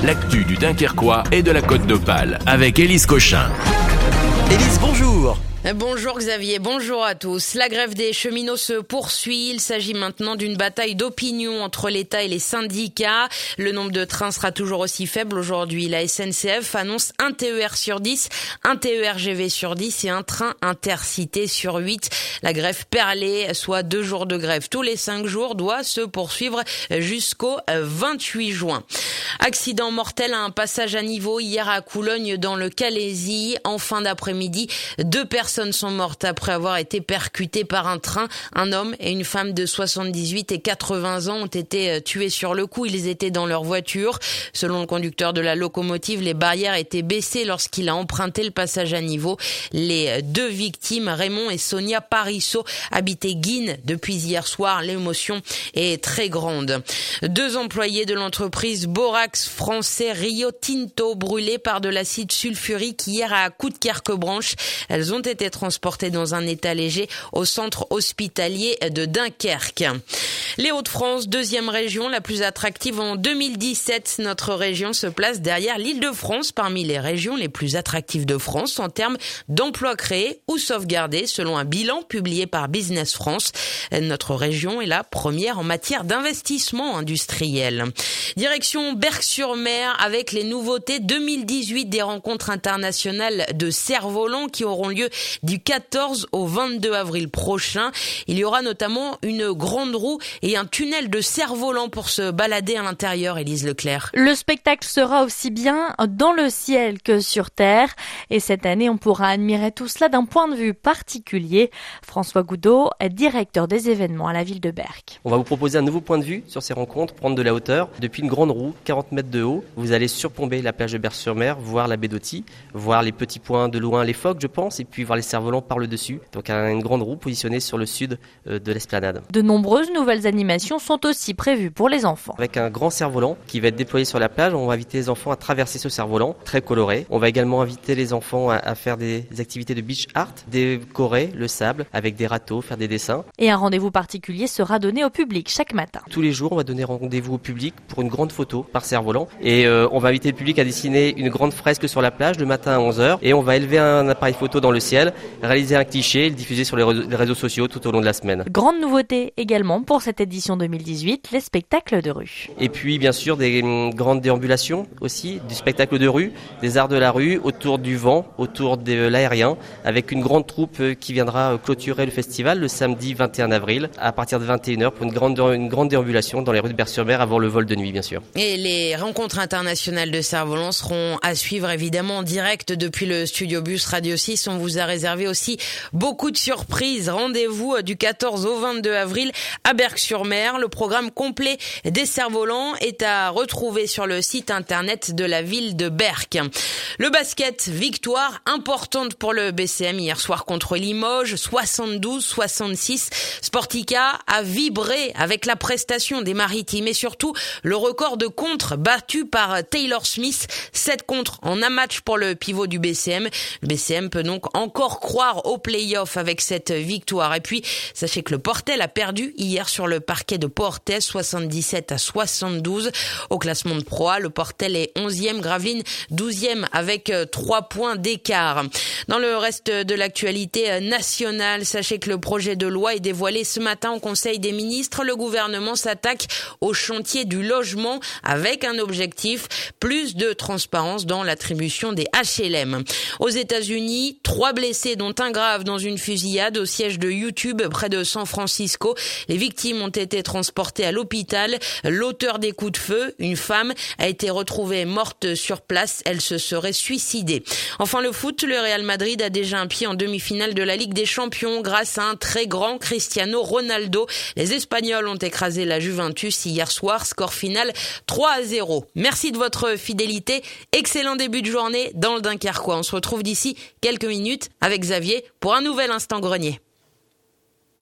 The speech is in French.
l'actu du Dunkerquois et de la Côte d'Opale avec Élise Cochin. Élise, bonjour. Bonjour Xavier, bonjour à tous. La grève des cheminots se poursuit. Il s'agit maintenant d'une bataille d'opinion entre l'État et les syndicats. Le nombre de trains sera toujours aussi faible aujourd'hui. La SNCF annonce un TER sur 10, un TER-GV sur 10 et un train intercité sur 8. La grève perlée, soit 2 jours de grève tous les 5 jours, doit se poursuivre jusqu'au 28 juin. Accident mortel à un passage à niveau hier à Coulogne dans le Calaisis. En fin d'après-midi, 2 personnes sont mortes après avoir été percutées par un train. Un homme et une femme de 78 et 80 ans ont été tués sur le coup. Ils étaient dans leur voiture. Selon le conducteur de la locomotive, les barrières étaient baissées lorsqu'il a emprunté le passage à niveau. Les 2 victimes, Raymond et Sonia Parissot, habitaient Guînes depuis hier soir. L'émotion est très grande. 2 employés de l'entreprise Borax français Rio Tinto brûlés par de l'acide sulfurique hier à Coudekerque-Branche. Elles ont été transportées dans un état léger au centre hospitalier de Dunkerque. Les Hauts-de-France, 2e région la plus attractive en 2017. Notre région se place derrière l'Île-de-France parmi les régions les plus attractives de France en termes d'emplois créés ou sauvegardés selon un bilan publié par Business France. Notre région est la première en matière d'investissement industriel. Direction Berck-sur-Mer avec les nouveautés 2018 des rencontres internationales de cerfs-volants qui auront lieu du 14 au 22 avril prochain. Il y aura notamment une grande roue et un tunnel de cerfs-volants pour se balader à l'intérieur, Élise Leclerc. Le spectacle sera aussi bien dans le ciel que sur terre. Et cette année, on pourra admirer tout cela d'un point de vue particulier. François Goudot est directeur des événements à la ville de Berck. On va vous proposer un nouveau point de vue sur ces rencontres, prendre de la hauteur. Depuis une grande roue, 40 mètres de haut, vous allez surplomber la plage de Berck-sur-Mer, voir la baie d'Authie, voir les petits points de loin, les phoques, je pense, et puis voir les cerfs-volants par le dessus. Donc une grande roue positionnée sur le sud de l'esplanade. De nombreuses nouvelles animations sont aussi prévues pour les enfants. Avec un grand cerf-volant qui va être déployé sur la plage, on va inviter les enfants à traverser ce cerf-volant, très coloré. On va également inviter les enfants à faire des activités de beach art, décorer le sable avec des râteaux, faire des dessins. Et un rendez-vous particulier sera donné au public chaque matin. Tous les jours, on va donner rendez-vous au public pour une grande photo par cerf-volant. Et on va inviter le public à dessiner une grande fresque sur la plage le matin à 11h. Et on va élever un appareil photo dans le ciel, réaliser un cliché et le diffuser sur les réseaux sociaux tout au long de la semaine. Grande nouveauté également pour cette édition 2018, les spectacles de rue. Et puis bien sûr des grandes déambulations aussi, du spectacle de rue, des arts de la rue, autour du vent, autour de l'aérien, avec une grande troupe qui viendra clôturer le festival le samedi 21 avril à partir de 21h pour une grande déambulation dans les rues de Berck-sur-Mer avant le vol de nuit bien sûr. Et les rencontres internationales de cerfs-volants seront à suivre évidemment en direct depuis le studio Bus Radio 6. On vous a réservé aussi beaucoup de surprises. Rendez-vous du 14 au 22 avril à Berck-sur-Mer. Le programme complet des cerfs-volants est à retrouver sur le site internet de la ville de Berck. Le basket, victoire importante pour le BCM hier soir contre Limoges, 72-66. Sportica a vibré avec la prestation des Maritimes et surtout le record de contres battu par Taylor Smith. 7 contres en un match pour le pivot du BCM. Le BCM peut donc encore croire au play-off avec cette victoire. Et puis, sachez que le Portel a perdu hier sur le parquet de Portet, 77-72. Au classement de Pro A, le Portel est 11e, Gravelines 12e avec 3 points d'écart. Dans le reste de l'actualité nationale, sachez que le projet de loi est dévoilé ce matin au Conseil des ministres. Le gouvernement s'attaque au chantier du logement avec un objectif, plus de transparence dans l'attribution des HLM. Aux États-Unis, 3 blessés dont un grave dans une fusillade au siège de YouTube près de San Francisco. Les victimes ont été transportées à l'hôpital. L'auteur des coups de feu, une femme, a été retrouvée morte sur place. Elle se serait suicidée. Enfin, le foot, le Real Madrid a déjà un pied en demi-finale de la Ligue des Champions grâce à un très grand Cristiano Ronaldo. Les Espagnols ont écrasé la Juventus hier soir. Score final 3-0. Merci de votre fidélité. Excellent début de journée dans le Dunkerquois. On se retrouve d'ici quelques minutes avec Xavier pour un nouvel Instant Grenier.